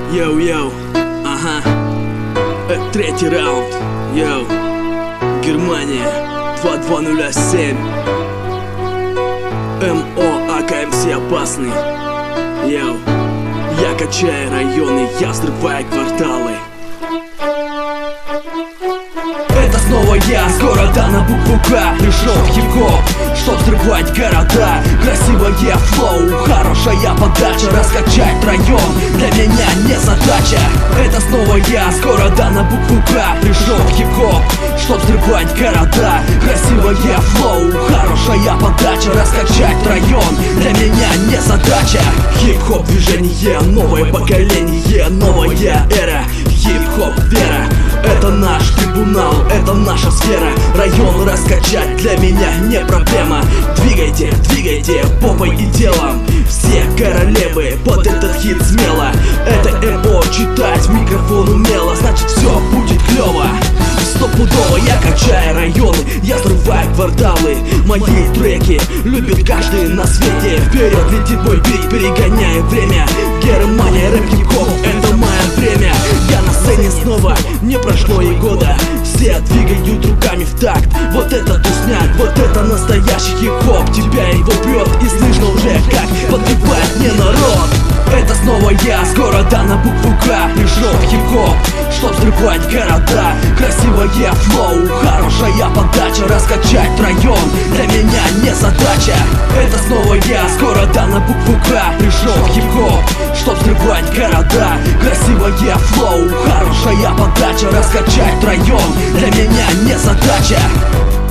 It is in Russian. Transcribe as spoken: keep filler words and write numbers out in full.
Йоу-йоу, ага, это третий раунд. Йоу, Германия, два два ноль семь. МО, АКМС опасный. Йоу, я качаю районы, я взрываю кварталы. Это снова я, с города на букву К. Пришел в хип-хоп, чтоб взрывать города. Красивое флоу, хорошая подача. Раскачать район для меня не задача. Это снова я, с города на букву К. Пришел в хип-хоп, чтоб взрывать города. Красивое флоу, хорошая подача. Раскачать район для меня не задача. Хип-хоп движение, новое поколение, новая эра. Хип-хоп вера, это наш трибунал, это наша сфера. Район раскачать для меня не проблема. Двигайте, двигайте попой и телом. Все королевы под этот хит смело. Это МО, читать микрофон умело, значит все будет клево. Стопудово я качаю районы, я взрываю кварталы. Мои треки любит каждый на свете. Вперед летит мой бит, перегоняя время. Германия, рэп, хип-хоп, это мое время. Я на сцене снова, не прошло и года. Все двигают руками в такт. Вот это тусняк, вот это настоящий хип-хоп. Тебя его прет и слышно уже, как подпевает мне народ. Это снова я, с города на букву К. Пришел в хип-хоп, чтоб взрывать города. Красивое флоу, хорошая подача. Раскачать район для меня не задача. Это снова я, с города на букву К. Пришел в хип-хоп, чтоб взрывать города. Красивое флоу, хорошая подача. Раскачать район для меня не задача.